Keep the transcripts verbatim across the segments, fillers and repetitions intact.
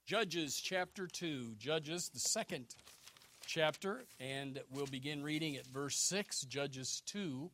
Judges chapter two, Judges, the second chapter, and we'll begin reading at verse six, Judges two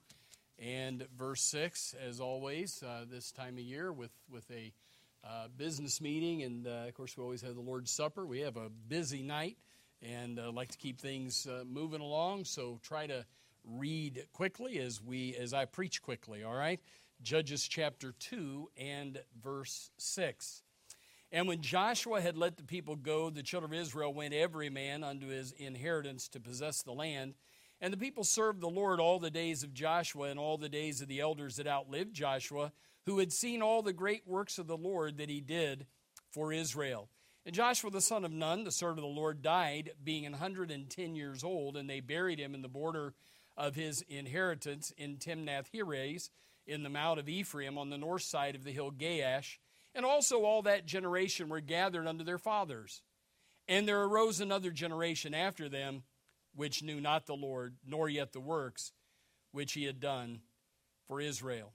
and verse six, as always, uh, this time of year with, with a uh, business meeting, and uh, of course we always have the Lord's Supper. We have a busy night, and uh, like to keep things uh, moving along, so try to read quickly as we as I preach quickly, all right? Judges chapter two and verse six. And when Joshua had let the people go, the children of Israel went every man unto his inheritance to possess the land. And the people served the Lord all the days of Joshua and all the days of the elders that outlived Joshua, who had seen all the great works of the Lord that he did for Israel. And Joshua the son of Nun, the servant of the Lord, died, being an hundred and ten years old, and they buried him in the border of his inheritance in Timnath-Heres, in the mount of Ephraim, on the north side of the hill Gaash. And also all that generation were gathered unto their fathers. And there arose another generation after them, which knew not the Lord, nor yet the works which he had done for Israel.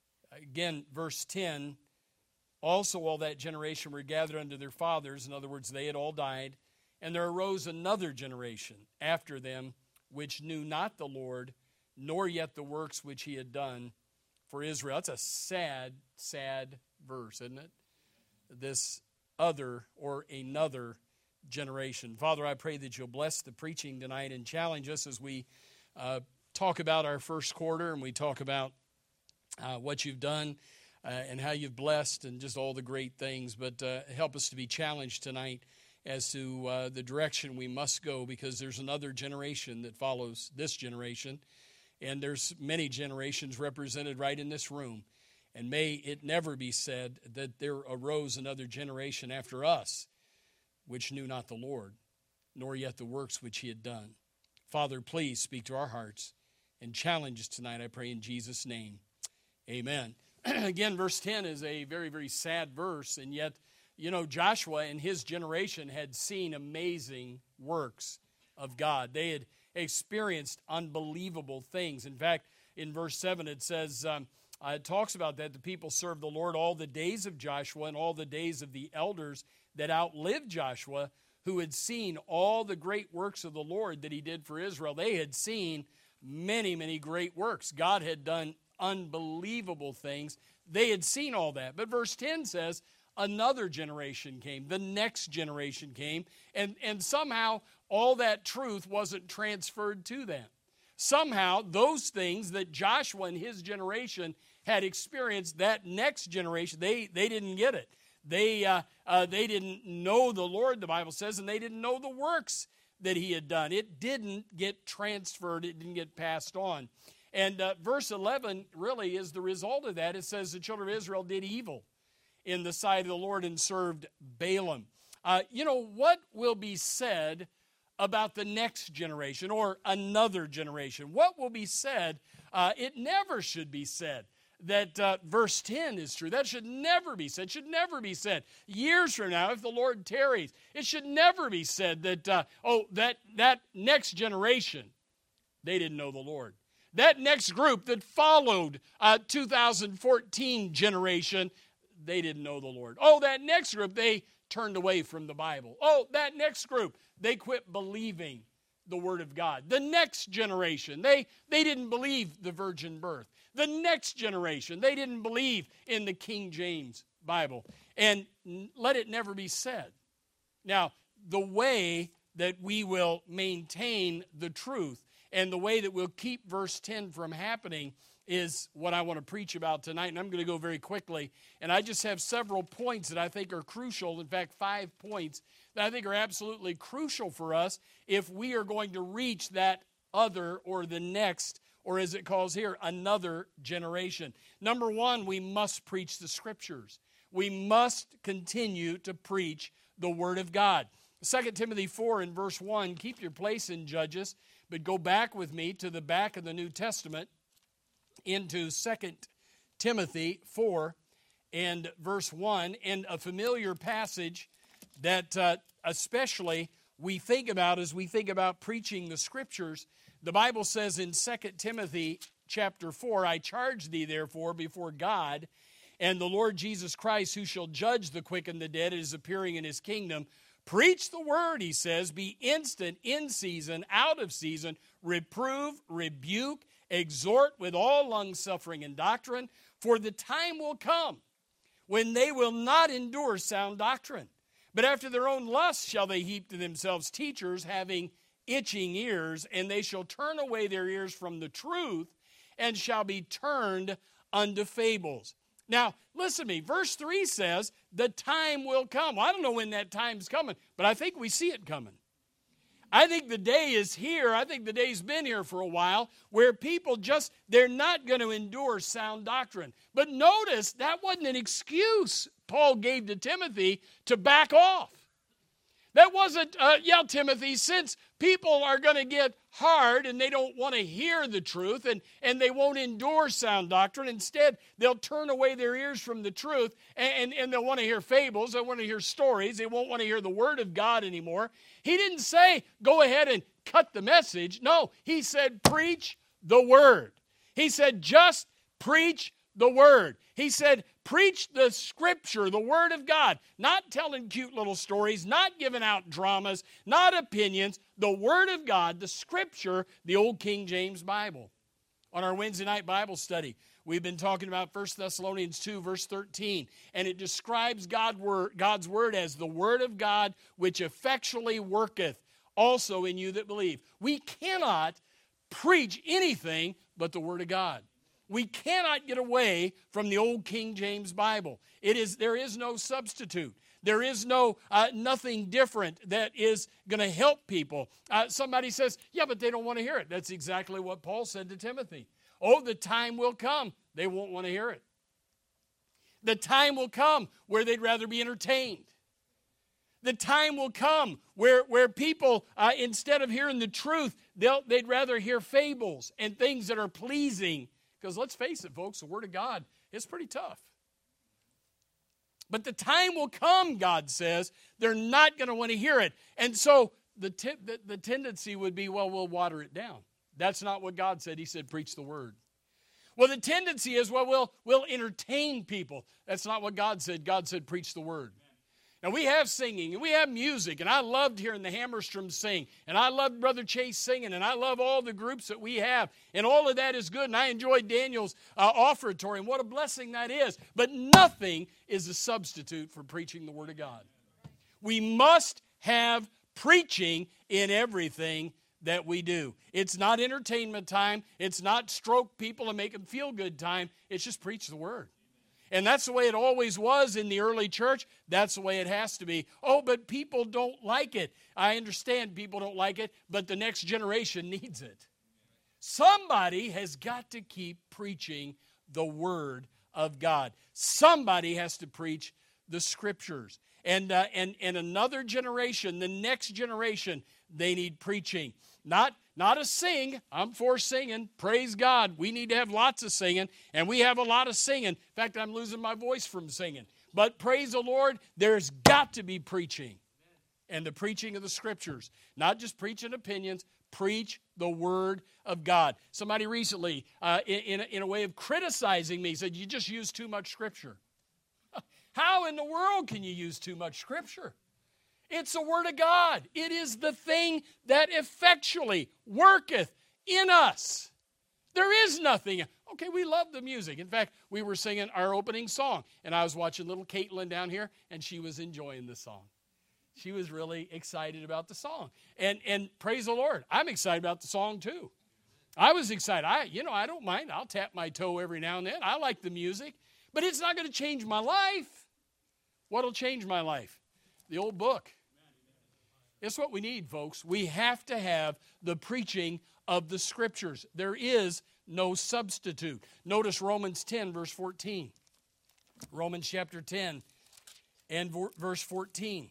Again, verse ten, also all that generation were gathered unto their fathers. In other words, they had all died. And there arose another generation after them, which knew not the Lord, nor yet the works which he had done for Israel. That's a sad, sad verse, isn't it? This other or another generation. Father, I pray that you'll bless the preaching tonight and challenge us as we uh, talk about our first quarter and we talk about uh, what you've done uh, and how you've blessed and just all the great things. But uh, help us to be challenged tonight as to uh, the direction we must go, because there's another generation that follows this generation, and there's many generations represented right in this room. And may it never be said that there arose another generation after us, which knew not the Lord, nor yet the works which he had done. Father, please speak to our hearts and challenge us tonight, I pray in Jesus' name. Amen. Again, verse ten is a very, very sad verse, and yet, you know, Joshua and his generation had seen amazing works of God. They had experienced unbelievable things. In fact, in verse seven it says, um, Uh, it talks about that the people served the Lord all the days of Joshua and all the days of the elders that outlived Joshua, who had seen all the great works of the Lord that he did for Israel. They had seen many, many great works. God had done unbelievable things. They had seen all that. But verse ten says, another generation came. The next generation came. And, and somehow all that truth wasn't transferred to them. Somehow, those things that Joshua and his generation had experienced, that next generation, they, they didn't get it. They, uh, uh, they didn't know the Lord, the Bible says, and they didn't know the works that he had done. It didn't get transferred. It didn't get passed on. And uh, verse eleven really is the result of that. It says the children of Israel did evil in the sight of the Lord and served Balaam. Uh, you know, what will be said about the next generation or another generation? What will be said? Uh, it never should be said that uh, verse ten is true. That should never be said. It should never be said. Years from now, if the Lord tarries, it should never be said that, uh, oh, that, that next generation, they didn't know the Lord. That next group that followed uh, two thousand fourteen generation, they didn't know the Lord. Oh, that next group, they turned away from the Bible. Oh, that next group, they quit believing the Word of God. The next generation, they, they didn't believe the virgin birth. The next generation, they didn't believe in the King James Bible. And let it never be said. Now, the way that we will maintain the truth and the way that we'll keep verse ten from happening is what I want to preach about tonight, and I'm going to go very quickly. And I just have several points that I think are crucial, in fact, five points that I think are absolutely crucial for us if we are going to reach that other or the next, or as it calls here, another generation. Number one, we must preach the Scriptures. We must continue to preach the Word of God. Second Timothy four in verse one, keep your place in Judges, but go back with me to the back of the New Testament, into Second Timothy four and verse one, and a familiar passage that uh, especially we think about as we think about preaching the Scriptures. The Bible says in Second Timothy chapter four, I charge thee therefore before God and the Lord Jesus Christ, who shall judge the quick and the dead, is appearing in his kingdom. Preach the word, he says, be instant, in season, out of season, reprove, rebuke, exhort with all long-suffering and doctrine, for the time will come when they will not endure sound doctrine. But after their own lusts shall they heap to themselves teachers, having itching ears, and they shall turn away their ears from the truth, and shall be turned unto fables. Now, listen to me. Verse three says, the time will come. Well, I don't know when that time's coming, but I think we see it coming. I think the day is here. I think the day's been here for a while where people just, they're not going to endure sound doctrine. But notice that wasn't an excuse Paul gave to Timothy to back off. That wasn't, uh, yeah, Timothy, since people are going to get hard and they don't want to hear the truth and, and they won't endure sound doctrine. Instead, they'll turn away their ears from the truth and, and, and they'll want to hear fables. They'll want to hear stories. They won't want to hear the word of God anymore. He didn't say, go ahead and cut the message. No, he said, preach the word. He said, just preach the word. He said, preach the scripture, the word of God, not telling cute little stories, not giving out dramas, not opinions, the word of God, the scripture, the old King James Bible. On our Wednesday night Bible study, we've been talking about First Thessalonians two, verse thirteen, and it describes God word, God's word as the word of God, which effectually worketh also in you that believe. We cannot preach anything but the word of God. We cannot get away from the old King James Bible. It is, there is no substitute. There is no uh, nothing different that is going to help people. Uh, somebody says, yeah, but they don't want to hear it. That's exactly what Paul said to Timothy. Oh, the time will come. They won't want to hear it. The time will come where they'd rather be entertained. The time will come where, where people, uh, instead of hearing the truth, they'll, they'd rather hear fables and things that are pleasing. Because let's face it, folks, the Word of God is pretty tough. But the time will come, God says, they're not going to want to hear it. And so the, t- the, the tendency would be, well, we'll water it down. That's not what God said. He said, preach the Word. Well, the tendency is, well, we'll, we'll entertain people. That's not what God said. God said, preach the Word. Now, we have singing, and we have music, and I loved hearing the Hammerstroms sing, and I loved Brother Chase singing, and I love all the groups that we have, and all of that is good, and I enjoyed Daniel's uh, offertory, and what a blessing that is. But nothing is a substitute for preaching the Word of God. We must have preaching in everything that we do. It's not entertainment time. It's not stroke people and make them feel good time. It's just preach the Word. And that's the way it always was in the early church. That's the way it has to be. Oh, but people don't like it. I understand people don't like it, but the next generation needs it. Somebody has got to keep preaching the Word of God. Somebody has to preach the Scriptures. And, uh, and, and another generation, the next generation, they need preaching. Not, not a sing. I'm for singing. Praise God. We need to have lots of singing, and we have a lot of singing. In fact, I'm losing my voice from singing. But praise the Lord, there's got to be preaching. And the preaching of the Scriptures. Not just preaching opinions. Preach the Word of God. Somebody recently, uh, in, in, a, in a way of criticizing me, said, you just use too much Scripture. How in the world can you use too much Scripture? It's the Word of God. It is the thing that effectually worketh in us. There is nothing. Okay, we love the music. In fact, we were singing our opening song, and I was watching little Caitlin down here, and she was enjoying the song. She was really excited about the song. And, and praise the Lord, I'm excited about the song too. I was excited. I, you know, I don't mind. I'll tap my toe every now and then. I like the music, but it's not going to change my life. What'll change my life? The old book. It's what we need, folks. We have to have the preaching of the Scriptures. There is no substitute. Notice Romans ten, verse fourteen. Romans chapter ten and verse fourteen.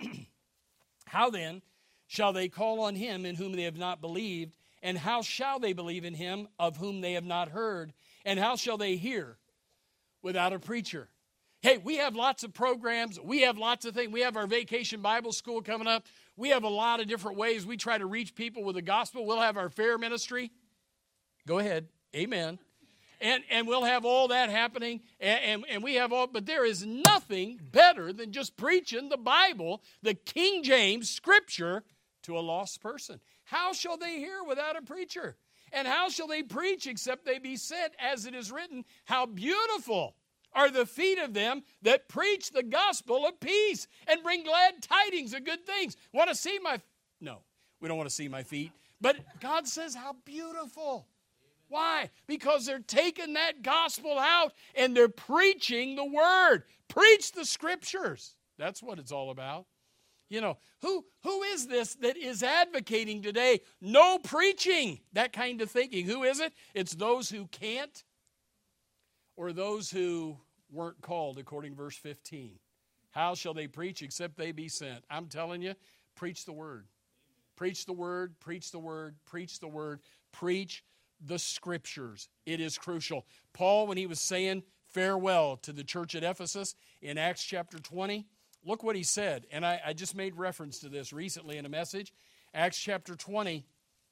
How then shall they call on him in whom they have not believed? And how shall they believe in him of whom they have not heard? And how shall they hear without a preacher? Hey, we have lots of programs. We have lots of things. We have our Vacation Bible School coming up. We have a lot of different ways we try to reach people with the gospel. We'll have our fair ministry. Go ahead. Amen. And, and we'll have all that happening, and, and, and we have all, but there is nothing better than just preaching the Bible, the King James Scripture, to a lost person. How shall they hear without a preacher? And how shall they preach except they be sent? As it is written, how beautiful are the feet of them that preach the gospel of peace and bring glad tidings of good things. Want to see my, no, we don't want to see my feet. But God says how beautiful. Why? Because they're taking that gospel out and they're preaching the word. Preach the scriptures. That's what it's all about. You know, who, who is this that is advocating today no preaching? That kind of thinking. Who is it? It's those who can't, or those who weren't called, according to verse fifteen. How shall they preach except they be sent? I'm telling you, preach the word. Preach the word, preach the word, preach the word, preach the scriptures. It is crucial. Paul, when he was saying farewell to the church at Ephesus in Acts chapter twenty, look what he said. And I, I just made reference to this recently in a message. Acts chapter twenty,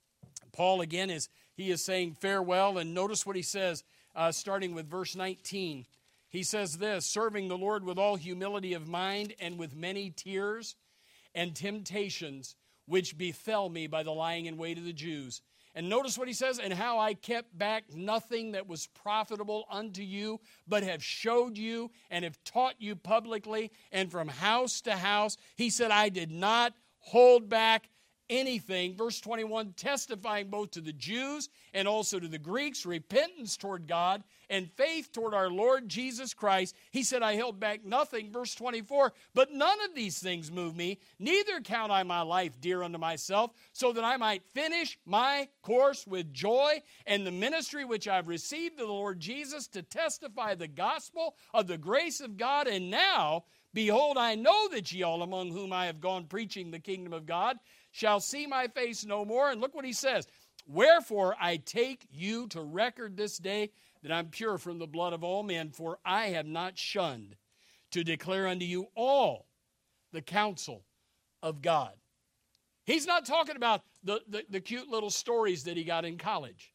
Paul again is, he is saying farewell, and notice what he says, uh, starting with verse nineteen. He says this, serving the Lord with all humility of mind and with many tears and temptations, which befell me by the lying in wait of the Jews. And notice what he says, and how I kept back nothing that was profitable unto you, but have showed you and have taught you publicly, and from house to house. He said, I did not hold back anything. Verse twenty-one, testifying both to the Jews and also to the Greeks, repentance toward God and faith toward our Lord Jesus Christ. He said, I held back nothing. Verse twenty-four, but none of these things move me, neither count I my life dear unto myself, so that I might finish my course with joy and the ministry which I've received of the Lord Jesus to testify the gospel of the grace of God. And now, behold, I know that ye all among whom I have gone preaching the kingdom of God shall see my face no more. And look what he says. Wherefore I take you to record this day that I'm pure from the blood of all men, for I have not shunned to declare unto you all the counsel of God. He's not talking about the, the, the cute little stories that he got in college.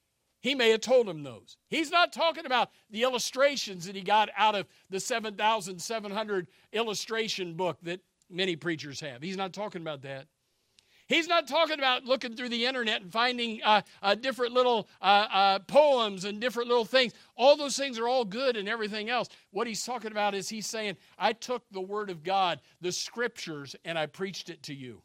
He may have told him those. He's not talking about the illustrations that he got out of the seven thousand seven hundred illustration book that many preachers have. He's not talking about that. He's not talking about looking through the internet and finding uh, uh, different little uh, uh, poems and different little things. All those things are all good and everything else. What he's talking about is he's saying, I took the Word of God, the Scriptures, and I preached it to you.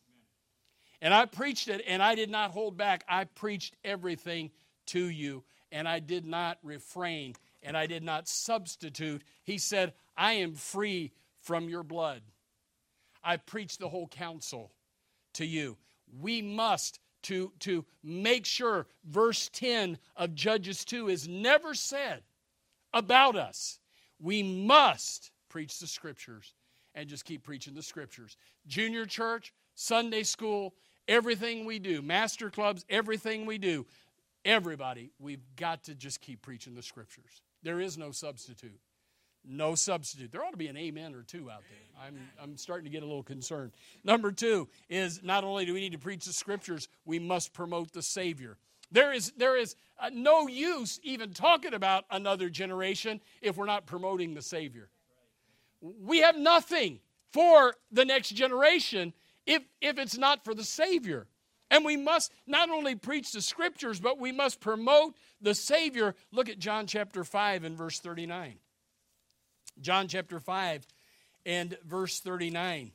And I preached it, and I did not hold back. I preached everything to you, and I did not refrain, and I did not substitute. He said, I am free from your blood. I preached the whole counsel to you. We must, to, to make sure verse ten of Judges two is never said about us. We must preach the Scriptures and just keep preaching the Scriptures. Junior church, Sunday school, everything we do, master clubs, everything we do, everybody, we've got to just keep preaching the Scriptures. There is no substitute. No substitute. There ought to be an amen or two out there. I'm, I'm starting to get a little concerned. Number two is not only do we need to preach the Scriptures, we must promote the Savior. There is, there is uh, no use even talking about another generation if we're not promoting the Savior. We have nothing for the next generation if, if it's not for the Savior. And we must not only preach the Scriptures, but we must promote the Savior. Look at John chapter five and verse thirty-nine. John chapter five and verse thirty-nine.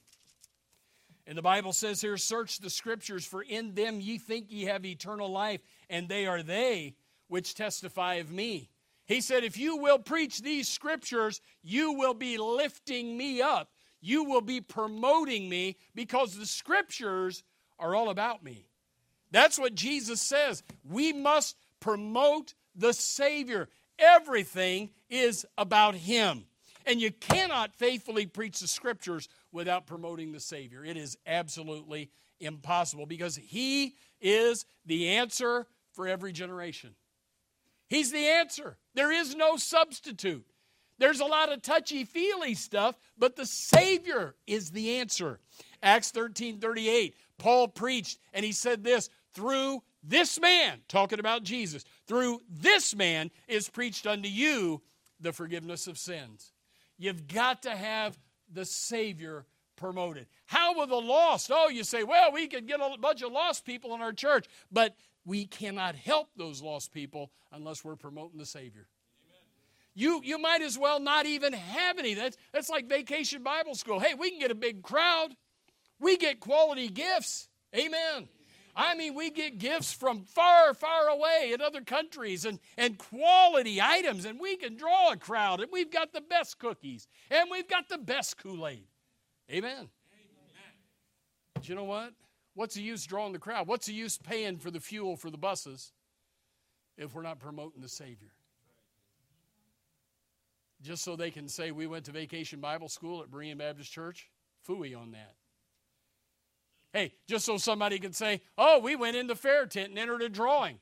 And the Bible says here, search the Scriptures, for in them ye think ye have eternal life, and they are they which testify of me. He said, if you will preach these Scriptures, you will be lifting me up. You will be promoting me because the Scriptures are all about me. That's what Jesus says. We must promote the Savior. Everything is about Him. And you cannot faithfully preach the Scriptures without promoting the Savior. It is absolutely impossible because He is the answer for every generation. He's the answer. There is no substitute. There's a lot of touchy-feely stuff, but the Savior is the answer. Acts thirteen thirty-eight, Paul preached, and he said this, through this man, talking about Jesus, through this man is preached unto you the forgiveness of sins. You've got to have the Savior promoted. How will the lost? Oh, you say, well, we could get a bunch of lost people in our church, but we cannot help those lost people unless we're promoting the Savior. You, you might as well not even have any. That's, that's like Vacation Bible School. Hey, we can get a big crowd. We get quality gifts. Amen. I mean, we get gifts from far, far away in other countries and, and quality items, and we can draw a crowd, and we've got the best cookies, and we've got the best Kool-Aid. Amen. Amen. But you know what? What's the use drawing the crowd? What's the use paying for the fuel for the buses if we're not promoting the Savior? Just so they can say we went to Vacation Bible School at Berean Baptist Church? Phooey on that. Hey, just so somebody can say, oh, we went in the fair tent and entered a drawing.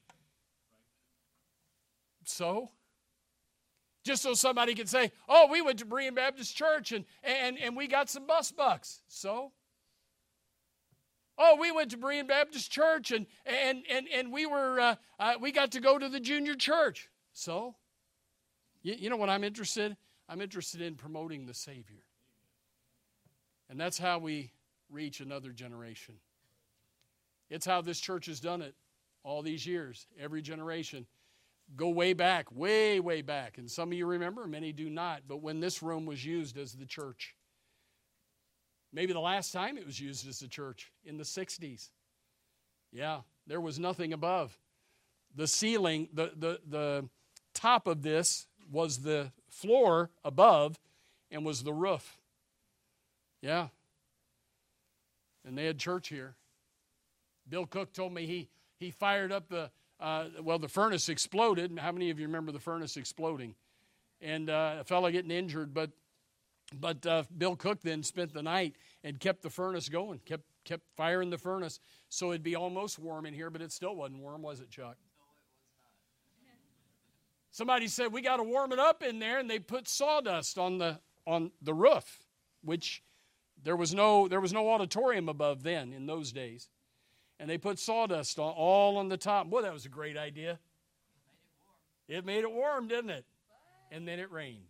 So? Just so somebody can say, oh, we went to Berean Baptist Church and, and, and we got some bus bucks. So? Oh, we went to Berean Baptist Church and and and, and we were uh, uh, we got to go to the junior church. So? You, you know what I'm interested in? I'm interested in promoting the Savior. And that's how we reach another generation. It's how this church has done it all these years, every generation. Go way back, way, way back. And some of you remember, many do not. But when this room was used as the church, maybe the last time it was used as the church, in the sixties. Yeah, there was nothing above. The ceiling, the, the, the top of this was the floor above and was the roof. Yeah. And they had church here. Bill Cook told me he, he fired up the, uh, well, the furnace exploded. How many of you remember the furnace exploding? And uh, a fellow getting injured, but but uh, Bill Cook then spent the night and kept the furnace going, kept kept firing the furnace so it'd be almost warm in here, but it still wasn't warm, was it, Chuck? No, it was not. Somebody said, we got to warm it up in there, and they put sawdust on the on the roof, which There was no there was no auditorium above then in those days. And they put sawdust on, all on the top. Boy, that was a great idea. It made it warm, didn't it? And then it rained.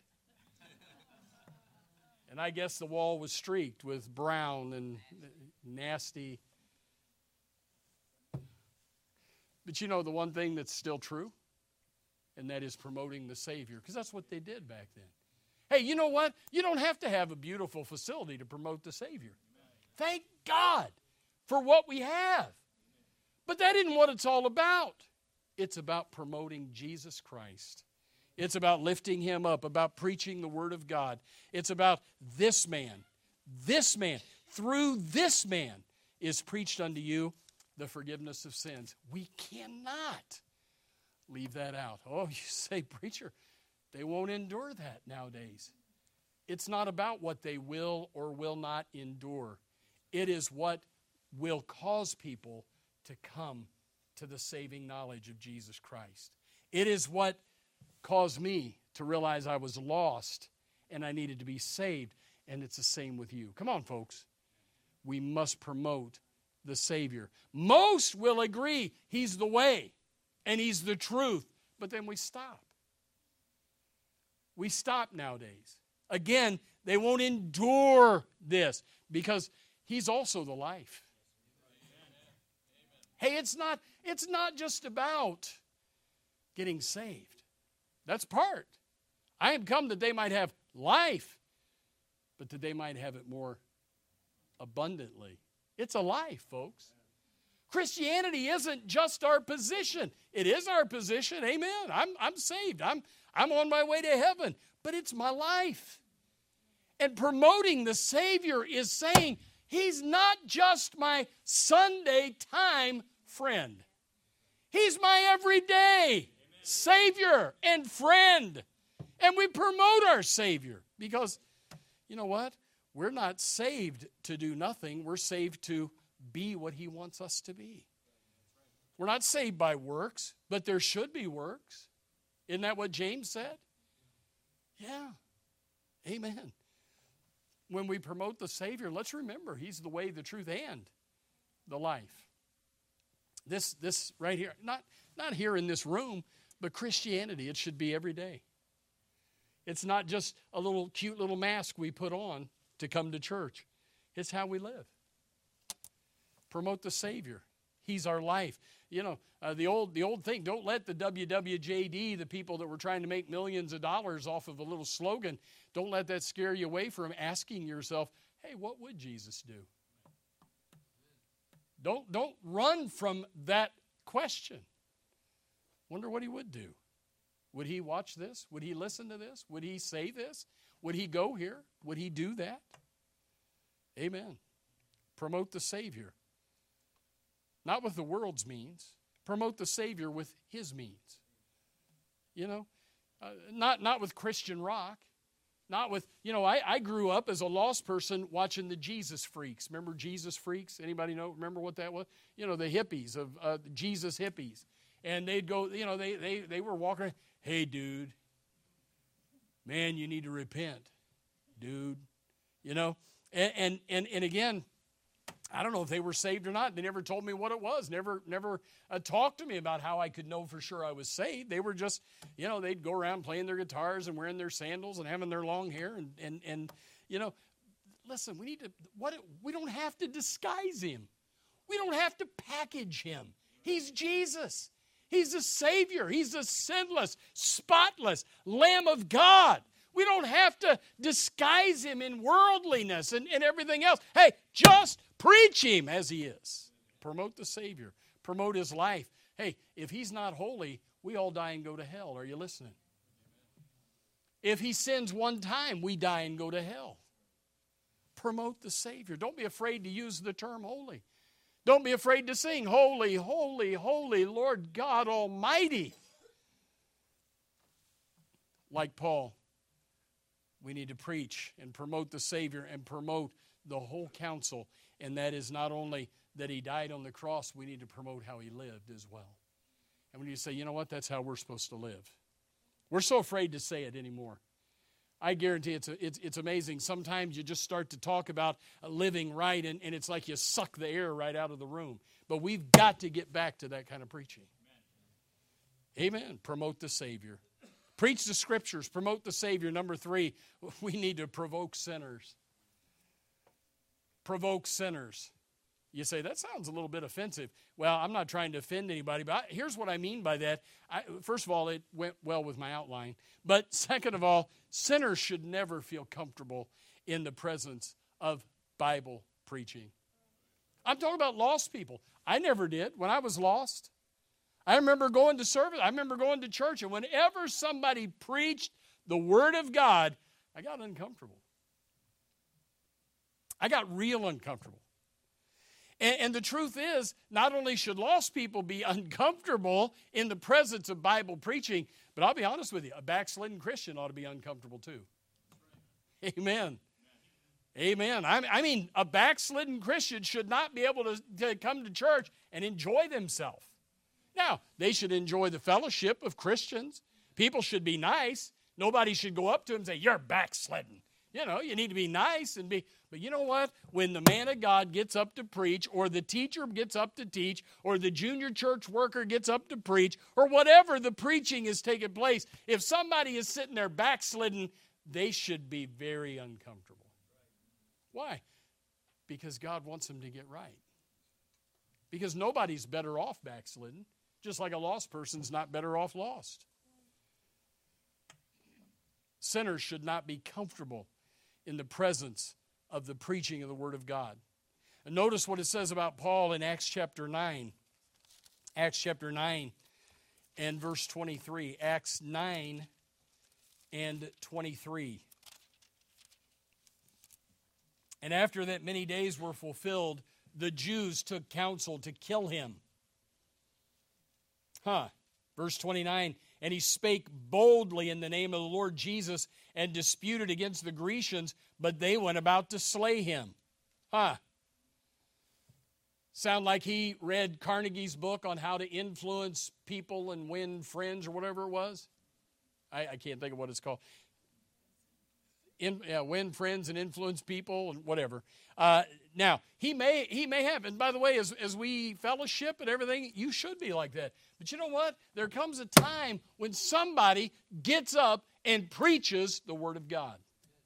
And I guess the wall was streaked with brown and nasty. But you know the one thing that's still true? And that is promoting the Savior. Because that's what they did back then. Hey, you know what? You don't have to have a beautiful facility to promote the Savior. Thank God for what we have. But that isn't what it's all about. It's about promoting Jesus Christ. It's about lifting Him up, about preaching the Word of God. It's about this man, this man, through this man is preached unto you the forgiveness of sins. We cannot leave that out. Oh, you say, preacher, they won't endure that nowadays. It's not about what they will or will not endure. It is what will cause people to come to the saving knowledge of Jesus Christ. It is what caused me to realize I was lost and I needed to be saved. And it's the same with you. Come on, folks. We must promote the Savior. Most will agree He's the way and He's the truth. But then we stop. We stop nowadays. Again, they won't endure this because He's also the life. Hey, it's not, it's not just about getting saved. That's part. I am come that they might have life, but that they might have it more abundantly. It's a life, folks. Christianity isn't just our position. It is our position. Amen. I'm, I'm saved. I'm, I'm on my way to heaven. But it's my life. And promoting the Savior is saying, He's not just my Sunday time friend. He's my everyday Savior and friend. And we promote our Savior because, you know what? We're not saved to do nothing. We're saved to be what He wants us to be. We're not saved by works, but there should be works. Isn't that what James said? Yeah. Amen. When we promote the Savior, let's remember He's the way, the truth, and the life. This, this right here, not, not here in this room, but Christianity, it should be every day. It's not just a little cute little mask we put on to come to church. It's how we live. Promote the Savior. He's our life. You know, uh, the old the old thing, don't let the W W J D, the people that were trying to make millions of dollars off of a little slogan, don't let that scare you away from asking yourself, hey, what would Jesus do? Don't, don't run from that question. Wonder what he would do. Would he watch this? Would he listen to this? Would he say this? Would he go here? Would he do that? Amen. Promote the Savior. Not with the world's means. Promote the Savior with his means. You know, uh, not, not with Christian rock. Not with, you know, I, I grew up as a lost person watching the Jesus Freaks. Remember Jesus Freaks? Anybody know? Remember what that was? You know, the hippies of uh, Jesus hippies. And they'd go, you know, they, they, they were walking, hey, dude, man, you need to repent, dude. You know, and, and, and, and again, I don't know if they were saved or not. They never told me what it was. Never never uh, talked to me about how I could know for sure I was saved. They were just, you know, they'd go around playing their guitars and wearing their sandals and having their long hair. And, and, and you know, listen, we need to, what? we don't have to disguise him. We don't have to package him. He's Jesus. He's the Savior. He's the sinless, spotless Lamb of God. We don't have to disguise him in worldliness and, and everything else. Hey, just preach him as he is. Promote the Savior. Promote his life. Hey, if he's not holy, we all die and go to hell. Are you listening? If he sins one time, we die and go to hell. Promote the Savior. Don't be afraid to use the term holy. Don't be afraid to sing, holy, holy, holy, Lord God Almighty. Like Paul, we need to preach and promote the Savior and promote the whole counsel. And that is not only that he died on the cross, we need to promote how he lived as well. And when you say, you know what, that's how we're supposed to live. We're so afraid to say it anymore. I guarantee it's, a, it's, it's amazing. Sometimes you just start to talk about living right, and, and it's like you suck the air right out of the room. But we've got to get back to that kind of preaching. Amen. Amen. Promote the Savior. Preach the Scriptures. Promote the Savior. Number three, we need to provoke sinners. Provoke sinners. You say, that sounds a little bit offensive. Well, I'm not trying to offend anybody, but I, here's what I mean by that. I, first of all, it went well with my outline. But second of all, sinners should never feel comfortable in the presence of Bible preaching. I'm talking about lost people. I never did when I was lost. I remember going to service. I remember going to church, and whenever somebody preached the Word of God, I got uncomfortable. I got real uncomfortable. And, and the truth is, not only should lost people be uncomfortable in the presence of Bible preaching, but I'll be honest with you, a backslidden Christian ought to be uncomfortable too. Amen. Amen. I, I mean, a backslidden Christian should not be able to, to come to church and enjoy themselves. Now, they should enjoy the fellowship of Christians. People should be nice. Nobody should go up to them and say, you're backslidden. You know, you need to be nice and be, but you know what? When the man of God gets up to preach, or the teacher gets up to teach, or the junior church worker gets up to preach, or whatever the preaching is taking place, if somebody is sitting there backslidden, they should be very uncomfortable. Why? Because God wants them to get right. Because nobody's better off backslidden, just like a lost person's not better off lost. Sinners should not be comfortable in the presence of the preaching of the Word of God. And notice what it says about Paul in Acts chapter nine. Acts chapter nine and verse twenty-three. Acts nine and twenty-three. And after that many days were fulfilled, the Jews took counsel to kill him. Huh. Verse twenty-nine. And he spake boldly in the name of the Lord Jesus and disputed against the Grecians, but they went about to slay him. Huh. Sound like he read Carnegie's book on how to influence people and win friends or whatever it was? I, I can't think of what it's called. in, uh, win friends and influence people and whatever. Uh, now, he may he may have, and by the way, as, as we fellowship and everything, you should be like that. But you know what? There comes a time when somebody gets up and preaches the Word of God.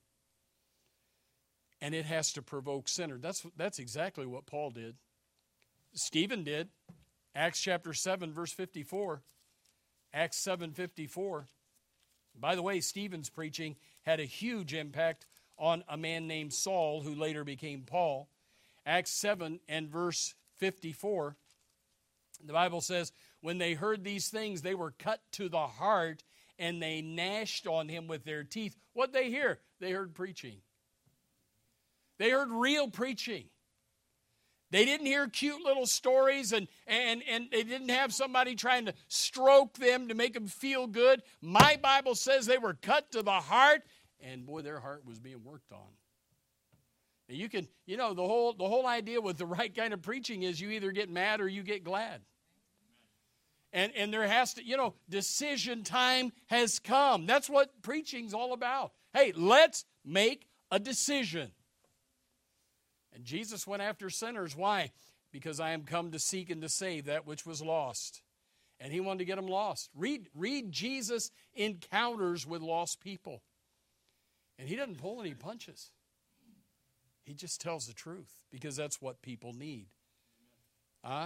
And it has to provoke sinners. That's, that's exactly what Paul did. Stephen did. Acts chapter seven, verse fifty-four. Acts seven fifty-four. By the way, Stephen's preaching had a huge impact on a man named Saul, who later became Paul. Acts seven and verse fifty-four, the Bible says, when they heard these things, they were cut to the heart, and they gnashed on him with their teeth. What'd they hear? They heard preaching. They heard real preaching. They didn't hear cute little stories, and, and, and they didn't have somebody trying to stroke them to make them feel good. My Bible says they were cut to the heart, and boy, their heart was being worked on. And you can, you know, the whole the whole idea with the right kind of preaching is you either get mad or you get glad. And and there has to, you know, decision time has come. That's what preaching's all about. Hey, let's make a decision. And Jesus went after sinners. Why? Because I am come to seek and to save that which was lost. And he wanted to get them lost. Read, read Jesus' encounters with lost people. And he doesn't pull any punches. He just tells the truth because that's what people need. Huh?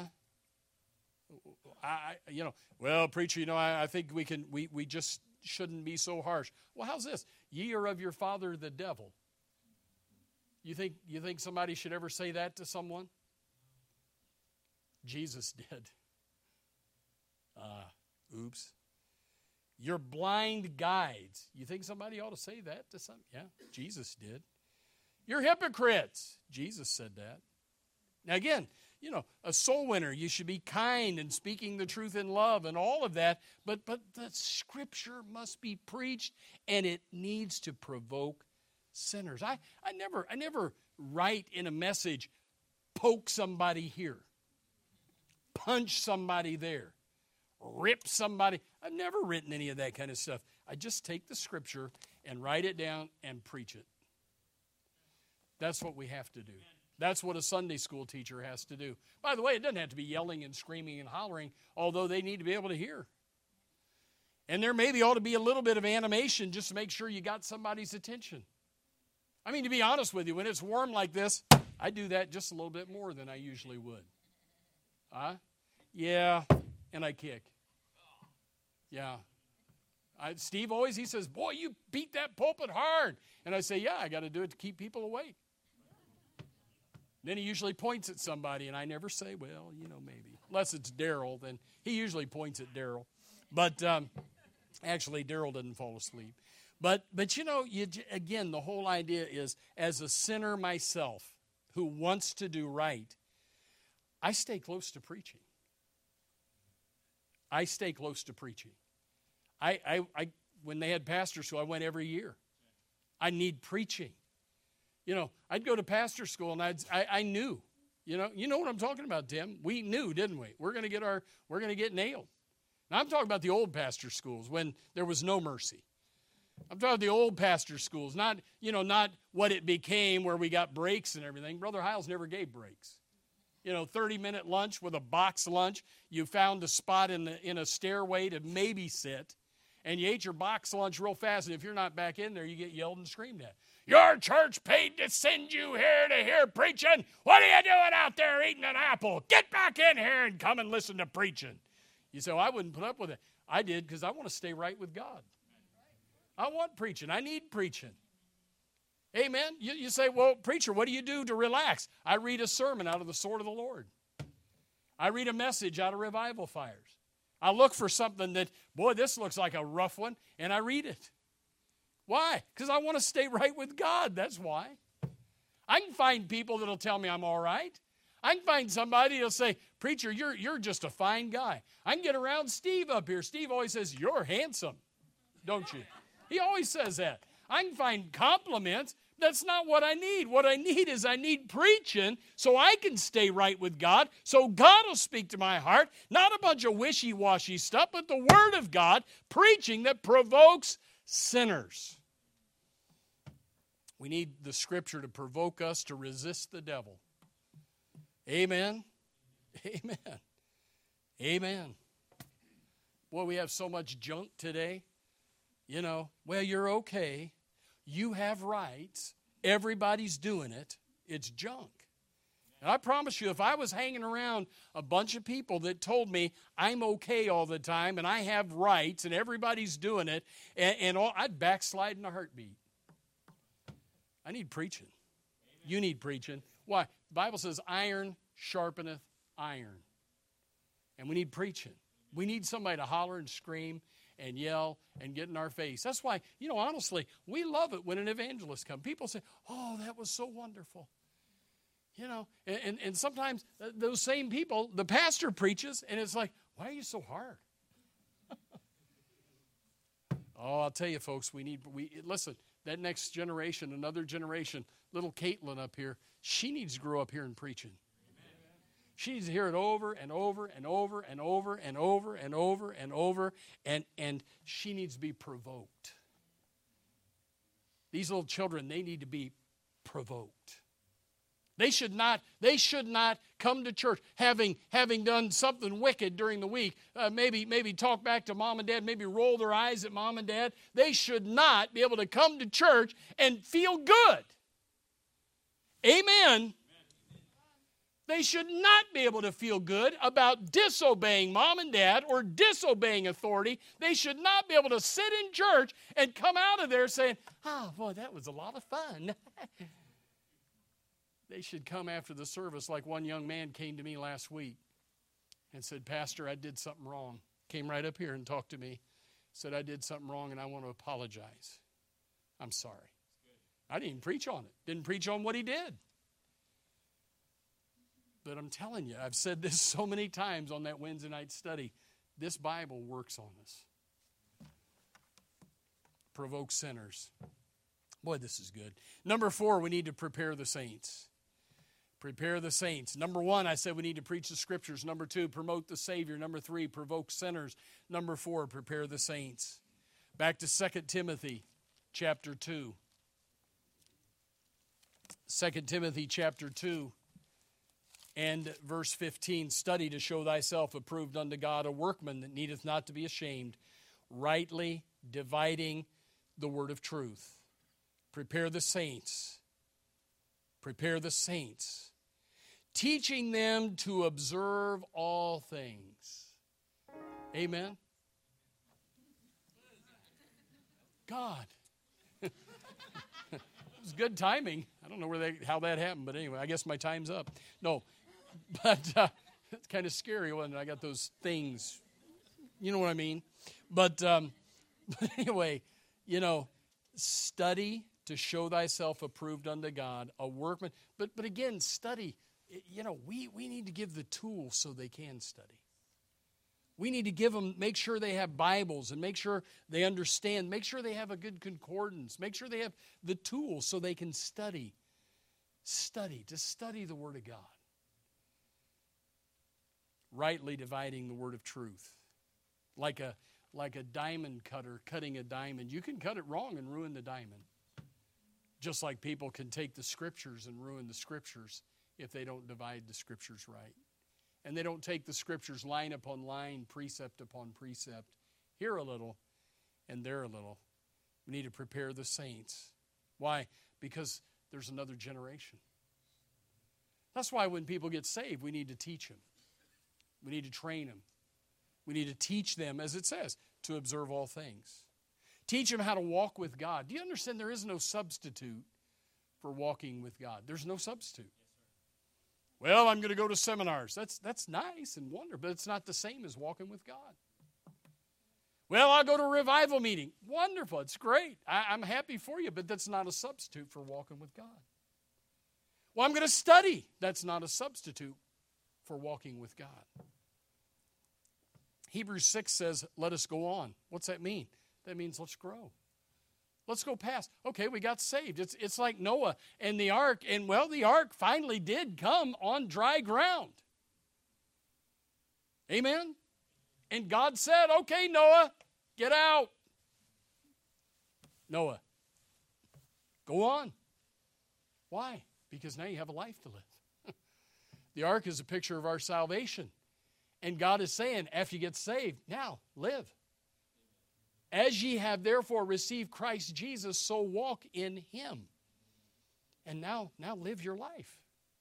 I, you know, well, preacher, you know, I, I think we can, we, we just shouldn't be so harsh. Well, how's this? Ye are of your father the devil. You think you think somebody should ever say that to someone? Jesus did. Uh, oops. You're blind guides. You think somebody ought to say that to some? Yeah, Jesus did. You're hypocrites. Jesus said that. Now again, you know, a soul winner, you should be kind and speaking the truth in love and all of that, but but the Scripture must be preached, and it needs to provoke sinners. I, I never I never write in a message, poke somebody here, punch somebody there, rip somebody. I've never written any of that kind of stuff. I just take the Scripture and write it down and preach it. That's what we have to do. That's what a Sunday school teacher has to do. By the way, it doesn't have to be yelling and screaming and hollering, although they need to be able to hear. And there maybe ought to be a little bit of animation just to make sure you got somebody's attention. I mean, to be honest with you, when it's warm like this, I do that just a little bit more than I usually would. Huh? Yeah, and I kick. Yeah. I, Steve always, he says, boy, you beat that pulpit hard. And I say, yeah, I got to do it to keep people awake. Then he usually points at somebody, and I never say, well, you know, maybe. Unless it's Daryl, then he usually points at Daryl. But um, actually, Daryl doesn't fall asleep. But, but you know, you, again, the whole idea is, as a sinner myself who wants to do right, I stay close to preaching. I stay close to preaching. I, I, I when they had pastor school, I went every year. I need preaching. You know, I'd go to pastor school, and I'd, I, I knew. You know, you know what I'm talking about, Tim. We knew, didn't we? We're going to get our, we're going to get nailed. Now, I'm talking about the old pastor schools when there was no mercy. I'm talking about the old pastor schools, not, you know, not what it became where we got breaks and everything. Brother Hiles never gave breaks. You know, thirty-minute lunch with a box lunch. You found a spot in the in a stairway to maybe sit, and you ate your box lunch real fast, and if you're not back in there, you get yelled and screamed at. Your church paid to send you here to hear preaching. What are you doing out there eating an apple? Get back in here and come and listen to preaching. You say, well, I wouldn't put up with it. I did because I want to stay right with God. I want preaching. I need preaching. Amen. You, you say, well, preacher, what do you do to relax? I read a sermon out of the Sword of the Lord. I read a message out of Revival Fires. I look for something that, boy, this looks like a rough one, and I read it. Why? Because I want to stay right with God. That's why. I can find people that will tell me I'm all right. I can find somebody that'll say, preacher, you're, you're just a fine guy. I can get around Steve up here. Steve always says, you're handsome, don't you? He always says that. I can find compliments. That's not what I need. What I need is I need preaching so I can stay right with God, so God will speak to my heart. Not a bunch of wishy-washy stuff, but the Word of God, preaching that provokes sinners. We need the Scripture to provoke us to resist the devil. Amen? Amen. Amen. Boy, we have so much junk today. You know, well, you're okay. You have rights. Everybody's doing it. It's junk. And I promise you, if I was hanging around a bunch of people that told me I'm okay all the time and I have rights and everybody's doing it, and, and all, I'd backslide in a heartbeat. I need preaching. Amen. You need preaching. Why? The Bible says iron sharpeneth iron. And we need preaching. We need somebody to holler and scream and yell and get in our face. That's why, you know, honestly, we love it when an evangelist comes. People say, oh, that was so wonderful. You know, and, and, and sometimes those same people, the pastor preaches, and it's like, why are you so hard? Oh, I'll tell you, folks, we need, we listen, that next generation, another generation, little Caitlin up here, she needs to grow up here and preaching. She needs to hear it over and over and over and over and over and over and over, and, and she needs to be provoked. These little children, they need to be provoked. They should not, they should not come to church having, having done something wicked during the week. Uh, maybe, maybe talk back to mom and dad, maybe roll their eyes at mom and dad. They should not be able to come to church and feel good. Amen. They should not be able to feel good about disobeying mom and dad or disobeying authority. They should not be able to sit in church and come out of there saying, oh, boy, that was a lot of fun. They should come after the service like one young man came to me last week and said, Pastor, I did something wrong. Came right up here and talked to me. Said, I did something wrong and I want to apologize. I'm sorry. I didn't even preach on it. Didn't preach on what he did. But I'm telling you, I've said this so many times on that Wednesday night study. This Bible works on us. Provoke sinners. Boy, this is good. Number four, we need to prepare the saints. Prepare the saints. Number one, I said we need to preach the Scriptures. Number two, promote the Savior. Number three, provoke sinners. Number four, prepare the saints. Back to Second Timothy chapter two. Second Timothy chapter two and verse fifteen. Study to show thyself approved unto God, a workman that needeth not to be ashamed, rightly dividing the word of truth. Prepare the saints. Prepare the saints. Teaching them to observe all things. Amen. God. It was good timing. I don't know where they, how that happened, but anyway, I guess my time's up. No, but uh, it's kind of scary when I got those things. You know what I mean? But, um, but anyway, you know, study to show thyself approved unto God, a workman. But but again, study, you know, we, we need to give the tools so they can study. We need to give them, make sure they have Bibles and make sure they understand, make sure they have a good concordance, make sure they have the tools so they can study. Study, to study the Word of God. Rightly dividing the word of truth. Like a, like a diamond cutter cutting a diamond. You can cut it wrong and ruin the diamond. Just like people can take the Scriptures and ruin the Scriptures if they don't divide the Scriptures right. And they don't take the Scriptures line upon line, precept upon precept. Here a little and there a little. We need to prepare the saints. Why? Because there's another generation. That's why when people get saved, we need to teach them. We need to train them. We need to teach them, as it says, to observe all things. Teach them how to walk with God. Do you understand there is no substitute for walking with God? There's no substitute. Yes, well, I'm going to go to seminars. That's, that's nice and wonderful, but it's not the same as walking with God. Well, I'll go to a revival meeting. Wonderful. It's great. I, I'm happy for you, but that's not a substitute for walking with God. Well, I'm going to study. That's not a substitute for walking with God. Hebrews six says, let us go on. What's that mean? That means let's grow. Let's go past. Okay, we got saved. It's, it's like Noah and the ark. And, well, the ark finally did come on dry ground. Amen? And God said, okay, Noah, get out. Noah, go on. Why? Because now you have a life to live. The ark is a picture of our salvation. And God is saying, after you get saved, now live. As ye have therefore received Christ Jesus, so walk in him. And now, now live your life.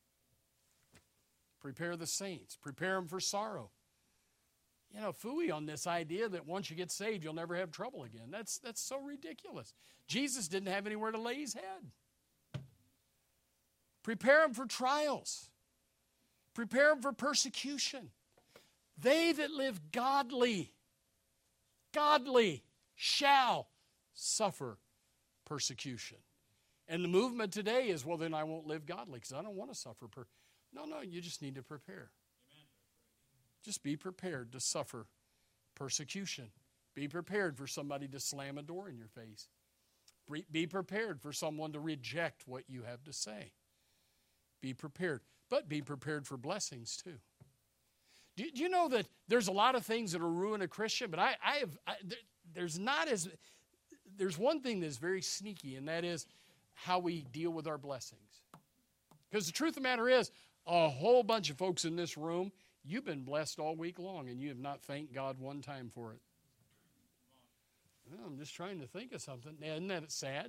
Prepare the saints. Prepare them for sorrow. You know, phooey on this idea that once you get saved, you'll never have trouble again. That's, that's so ridiculous. Jesus didn't have anywhere to lay his head. Prepare them for trials. Prepare them for persecution. They that live godly, godly shall suffer persecution. And the movement today is, well, then I won't live godly because I don't want to suffer. Per- no, no, you just need to prepare. Amen. Just be prepared to suffer persecution. Be prepared for somebody to slam a door in your face. Be prepared for someone to reject what you have to say. Be prepared. But be prepared for blessings too. Do, do you know that there's a lot of things that will ruin a Christian? But I, I have, I, there, there's not as, there's one thing that's very sneaky, and that is how we deal with our blessings. Because the truth of the matter is, a whole bunch of folks in this room, you've been blessed all week long, and you have not thanked God one time for it. Well, I'm just trying to think of something. Isn't that sad?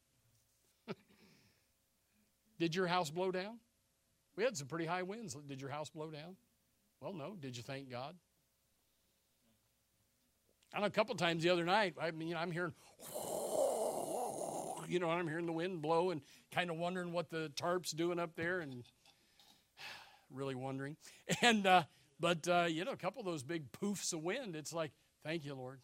Did your house blow down? We had some pretty high winds. Did your house blow down? Well, no. Did you thank God? I know a couple times the other night, I mean, you know, I'm hearing, you know, I'm hearing the wind blow and kind of wondering what the tarp's doing up there and really wondering. And, uh, but, uh, you know, a couple of those big poofs of wind, it's like, thank you, Lord.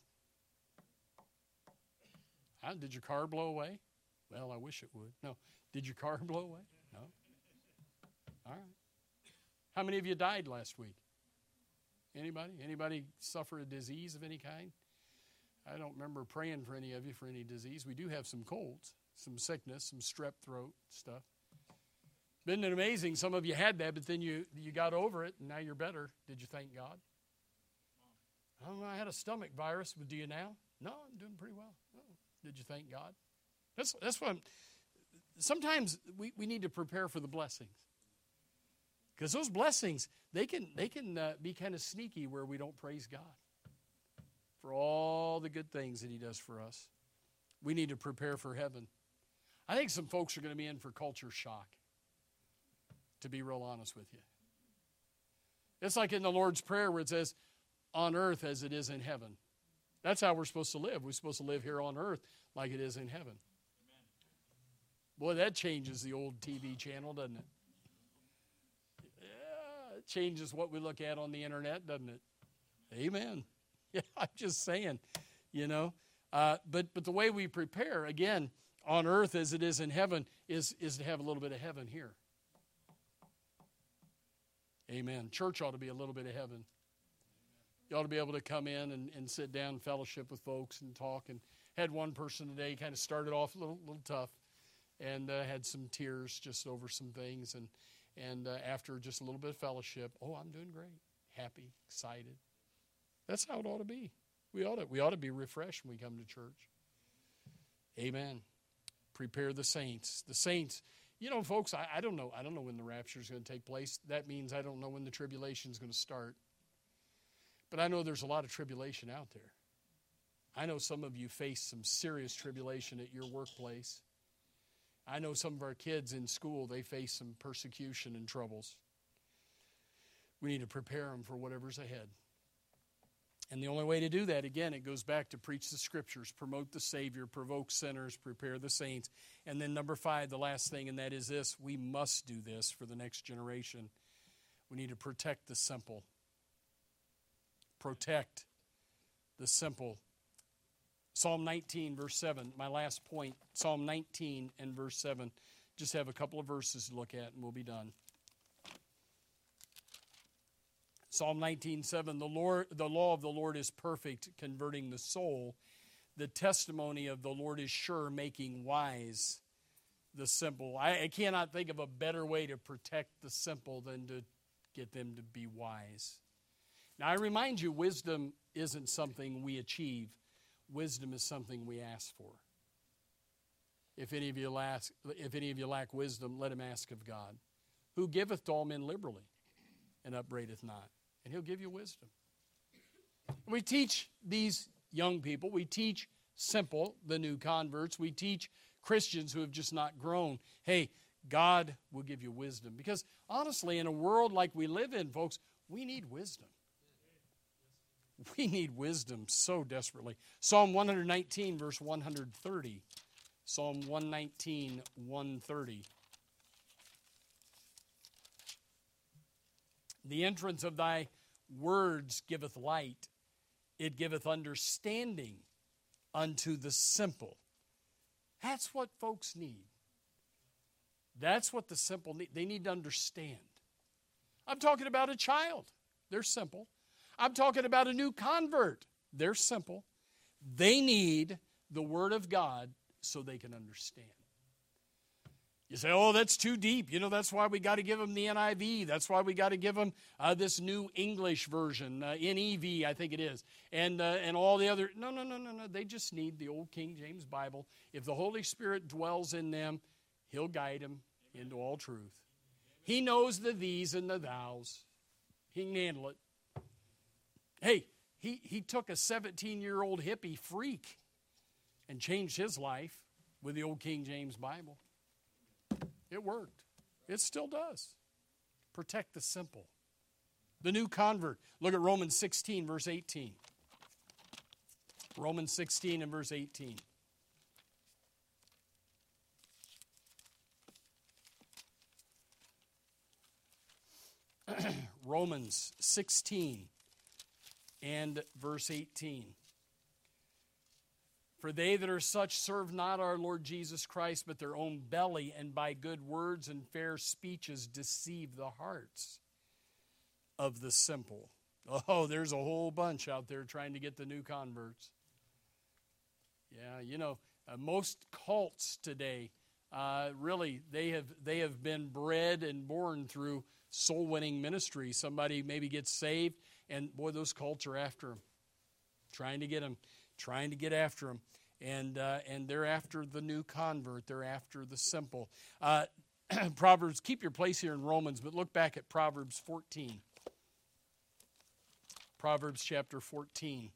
How, did your car blow away? Well, I wish it would. No. Did your car blow away? No. All right. How many of you died last week? Anybody? Anybody suffer a disease of any kind? I don't remember praying for any of you for any disease. We do have some colds, some sickness, some strep throat stuff. Isn't it amazing? Some of you had that, but then you, you got over it, and now you're better. Did you thank God? I don't know. I had a stomach virus, but do you now? No, I'm doing pretty well. Oh, did you thank God? That's, that's what I'm... Sometimes we, we need to prepare for the blessings. Because those blessings, they can, they can uh, be kind of sneaky where we don't praise God for all the good things that he does for us. We need to prepare for heaven. I think some folks are going to be in for culture shock, to be real honest with you. It's like in the Lord's Prayer where it says, on earth as it is in heaven. That's how we're supposed to live. We're supposed to live here on earth like it is in heaven. Boy, that changes the old T V channel, doesn't it? Yeah, it changes what we look at on the internet, doesn't it? Amen. Yeah, I'm just saying, you know. Uh, but but the way we prepare, again, on earth as it is in heaven, is, is to have a little bit of heaven here. Amen. Church ought to be a little bit of heaven. You ought to be able to come in and, and sit down and fellowship with folks and talk. And had one person today kind of started off a little, little tough. And uh, had some tears just over some things. And and uh, after just a little bit of fellowship, oh, I'm doing great. Happy, excited. That's how it ought to be. We ought to, we ought to be refreshed when we come to church. Amen. Prepare the saints. The saints, you know, folks, I, I don't know. I don't know when the rapture is going to take place. That means I don't know when the tribulation is going to start. But I know there's a lot of tribulation out there. I know some of you face some serious tribulation at your workplace. I know some of our kids in school, they face some persecution and troubles. We need to prepare them for whatever's ahead. And the only way to do that, again, it goes back to preach the Scriptures, promote the Savior, provoke sinners, prepare the saints. And then number five, the last thing, and that is this. We must do this for the next generation. We need to protect the simple. Protect the simple. Psalm nineteen, verse seven, my last point, Psalm nineteen and verse seven. Just have a couple of verses to look at and we'll be done. Psalm nineteen, seven, the Lord, the law of the Lord is perfect, converting the soul. The testimony of the Lord is sure, making wise the simple. I, I cannot think of a better way to protect the simple than to get them to be wise. Now, I remind you, wisdom isn't something we achieve. Wisdom is something we ask for. If any of you lack, if any of you lack wisdom, let him ask of God, who giveth to all men liberally, and upbraideth not, and he'll give you wisdom. We teach these young people, we teach simple, the new converts, we teach Christians who have just not grown, hey, God will give you wisdom. Because honestly, in a world like we live in, folks, we need wisdom. We need wisdom so desperately. Psalm one nineteen, verse one thirty. Psalm one nineteen, one thirty. The entrance of thy words giveth light. It giveth understanding unto the simple. That's what folks need. That's what the simple need. They need to understand. I'm talking about a child. They're simple. I'm talking about a new convert. They're simple. They need the Word of God so they can understand. You say, oh, that's too deep. You know, that's why we got to give them the N I V. That's why we got to give them uh, this new English version, uh, N E V, I think it is, and uh, and all the other. No, no, no, no, no. They just need the old King James Bible. If the Holy Spirit dwells in them, He'll guide them into all truth. He knows the these and the thous. He can handle it. Hey, he, he took a seventeen-year-old hippie freak and changed his life with the old King James Bible. It worked. It still does. Protect the simple. The new convert. Look at Romans sixteen, verse eighteen. Romans sixteen and verse eighteen. Romans sixteen and verse eighteen. For they that are such serve not our Lord Jesus Christ, but their own belly, and by good words and fair speeches deceive the hearts of the simple. Oh, there's a whole bunch out there trying to get the new converts. Yeah, you know, uh, most cults today, uh, really, they have they have been bred and born through soul-winning ministry. Somebody maybe gets saved, and boy, those cults are after them, trying to get them, trying to get after them. And uh, and they're after the new convert. They're after the simple. Uh, Proverbs, keep your place here in Romans, but look back at Proverbs fourteen. Proverbs chapter fourteen.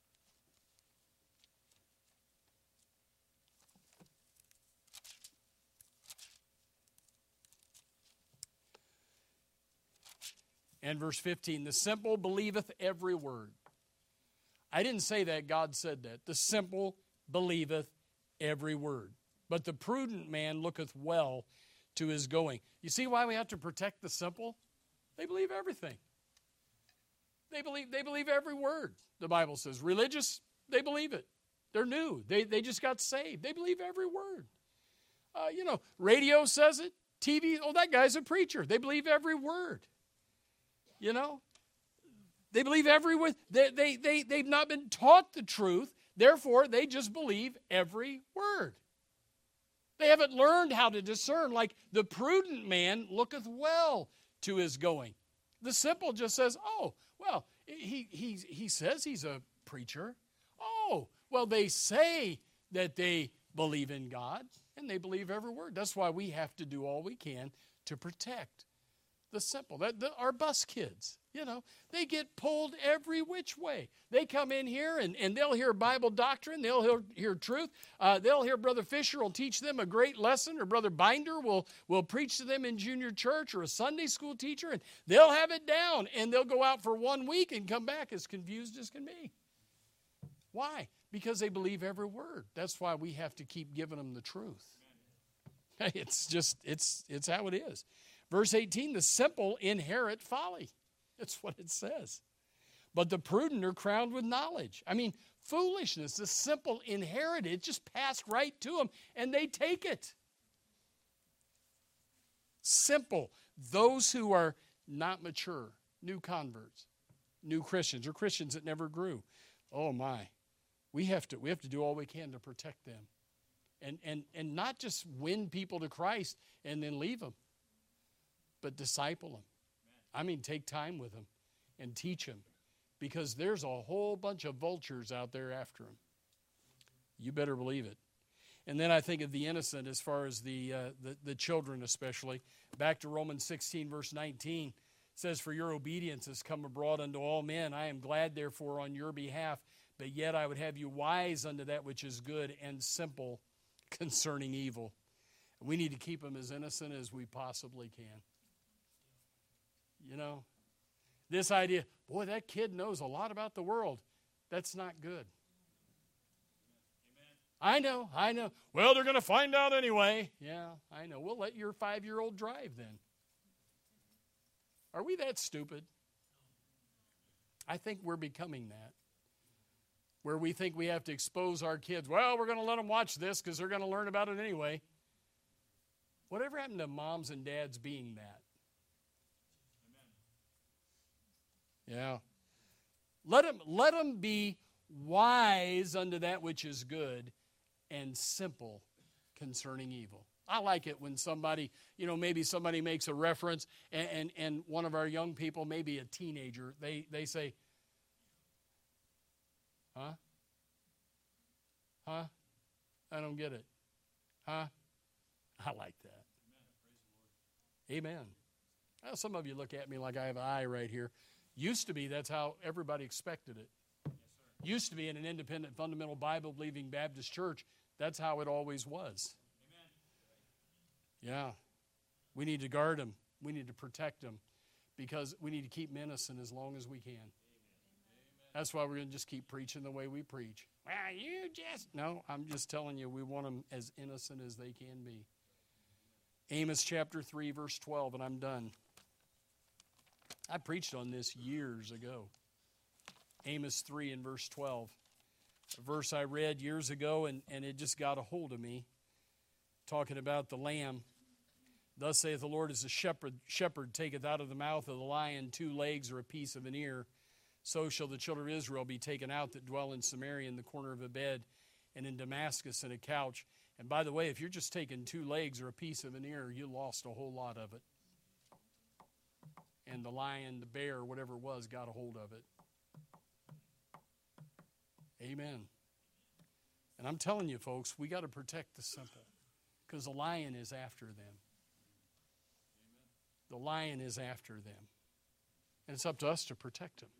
And verse fifteen, the simple believeth every word. I didn't say that, God said that. The simple believeth every word. But the prudent man looketh well to his going. You see why we have to protect the simple? They believe everything. They believe they believe every word, the Bible says. Religious, they believe it. They're new. They, they just got saved. They believe every word. Uh, you know, radio says it. T V, oh, that guy's a preacher. They believe every word. You know? They believe every word. They, they, they, they've not been taught the truth. Therefore, they just believe every word. They haven't learned how to discern. Like the prudent man looketh well to his going. The simple just says, oh, well, he, he, he says he's a preacher. Oh, well, they say that they believe in God, and they believe every word. That's why we have to do all we can to protect the simple. That, the, our bus kids, you know, they get pulled every which way. They come in here and, and they'll hear Bible doctrine. They'll hear, hear truth. Uh, they'll hear Brother Fisher will teach them a great lesson, or Brother Binder will, will preach to them in junior church, or a Sunday school teacher, and they'll have it down, and they'll go out for one week and come back as confused as can be. Why? Because they believe every word. That's why we have to keep giving them the truth. It's just, it's, it's how it is. Verse eighteen, the simple inherit folly. That's what it says. But the prudent are crowned with knowledge. I mean, foolishness, the simple inherit it, just passed right to them, and they take it. Simple. Those who are not mature, new converts, new Christians, or Christians that never grew. Oh my. We have to, we have to do all we can to protect them. And, and, and not just win people to Christ and then leave them, but disciple them. I mean, take time with them and teach them, because there's a whole bunch of vultures out there after them. You better believe it. And then I think of the innocent as far as the, uh, the, the children especially. Back to Romans sixteen, verse nineteen. It says, for your obedience has come abroad unto all men. I am glad, therefore, on your behalf, but yet I would have you wise unto that which is good and simple concerning evil. We need to keep them as innocent as we possibly can. You know, this idea, boy, that kid knows a lot about the world. That's not good. I know, I know. Well, they're going to find out anyway. Yeah, I know. We'll let your five-year-old drive then. Are we that stupid? I think we're becoming that. Where we think we have to expose our kids. Well, we're going to let them watch this because they're going to learn about it anyway. Whatever happened to moms and dads being that? Yeah. Let them, let them be wise unto that which is good and simple concerning evil. I like it when somebody, you know, maybe somebody makes a reference and, and, and one of our young people, maybe a teenager, they, they say, huh? Huh? I don't get it. Huh? I like that. Amen. Well, some of you look at me like I have an eye right here. Used to be, that's how everybody expected it. Yes, sir. Used to be in an independent, fundamental, Bible-believing Baptist church, that's how it always was. Amen. Yeah. We need to guard them. We need to protect them because we need to keep them innocent as long as we can. Amen. That's why we're going to just keep preaching the way we preach. Well, you just... No, I'm just telling you, we want them as innocent as they can be. Amos chapter three, verse twelve, and I'm done. I preached on this years ago. Amos three and verse twelve. A verse I read years ago, and, and it just got a hold of me. Talking about the lamb. Thus saith the Lord, as a shepherd, shepherd taketh out of the mouth of the lion two legs or a piece of an ear, so shall the children of Israel be taken out that dwell in Samaria in the corner of a bed, and in Damascus in a couch. And by the way, if you're just taking two legs or a piece of an ear, you lost a whole lot of it. And the lion, the bear, whatever it was, got a hold of it. Amen. And I'm telling you, folks, we got to protect the simple because the lion is after them. The lion is after them. And it's up to us to protect them.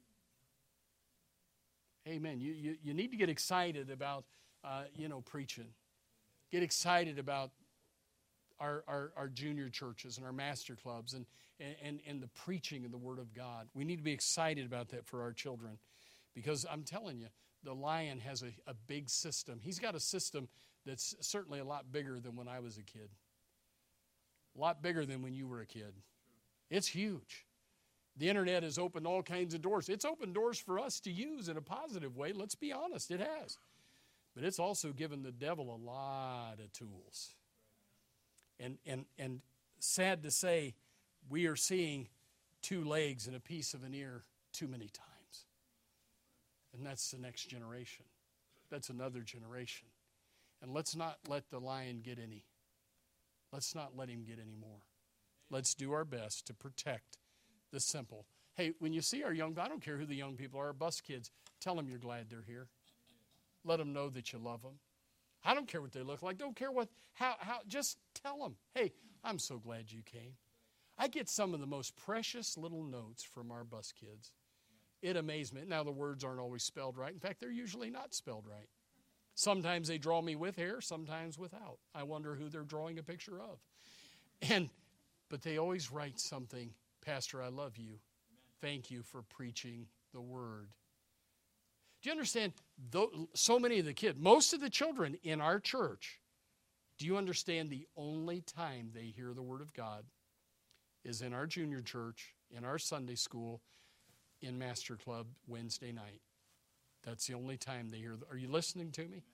Amen. You, you, you need to get excited about, uh, you know, preaching. Get excited about our, our, our junior churches and our master clubs and, and, and the preaching of the Word of God. We need to be excited about that for our children because I'm telling you, the lion has a, a big system. He's got a system that's certainly a lot bigger than when I was a kid. A lot bigger than when you were a kid. It's huge. The internet has opened all kinds of doors. It's opened doors for us to use in a positive way. Let's be honest, it has. But it's also given the devil a lot of tools. And, and, and sad to say, we are seeing two legs and a piece of an ear too many times. And that's the next generation. That's another generation. And let's not let the lion get any. Let's not let him get any more. Let's do our best to protect the simple. Hey, when you see our young, I don't care who the young people are, bus kids, tell them you're glad they're here. Let them know that you love them. I don't care what they look like. Don't care what, how, how, just tell them, hey, I'm so glad you came. I get some of the most precious little notes from our bus kids. It amazes me. Now, the words aren't always spelled right. In fact, they're usually not spelled right. Sometimes they draw me with hair, sometimes without. I wonder who they're drawing a picture of. And, but they always write something, Pastor, I love you. Thank you for preaching the word. Do you understand? So many of the kids, most of the children in our church, do you understand the only time they hear the word of God is in our junior church, in our Sunday school, in Master Club Wednesday night. That's the only time they hear. The, are you listening to me?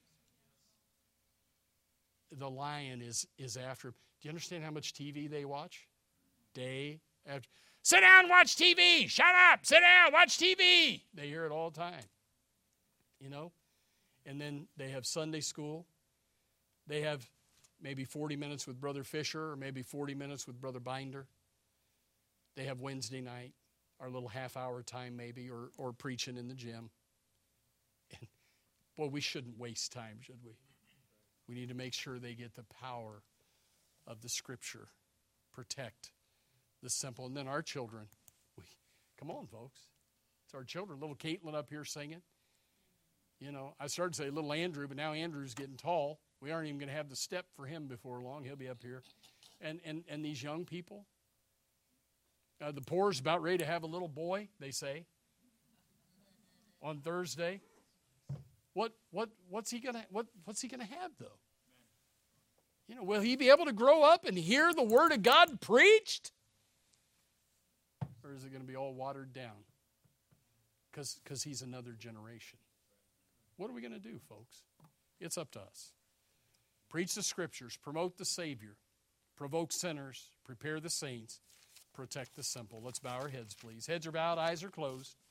The lion is, is after. Do you understand how much T V they watch? Day after. Sit down, watch T V. Shut up. Sit down, watch T V. They hear it all the time. You know? And then they have Sunday school. They have maybe forty minutes with Brother Fisher or maybe forty minutes with Brother Binder. They have Wednesday night, our little half-hour time maybe, or, or preaching in the gym. And, boy, we shouldn't waste time, should we? We need to make sure they get the power of the Scripture. Protect the simple. And then our children. We, come on, folks. It's our children. Little Caitlin up here singing. You know, I started to say little Andrew, but now Andrew's getting tall. We aren't even going to have the step for him before long. He'll be up here. And and, and these young people. Uh, the poor's about ready to have a little boy, they say, on Thursday. What what what's he gonna what what's he gonna have though? You know, will he be able to grow up and hear the Word of God preached? Or is it going to be all watered down? Because because he's another generation. What are we going to do, folks? It's up to us. Preach the Scriptures, promote the Savior, provoke sinners, prepare the saints, protect the simple. Let's bow our heads, please. Heads are bowed, eyes are closed.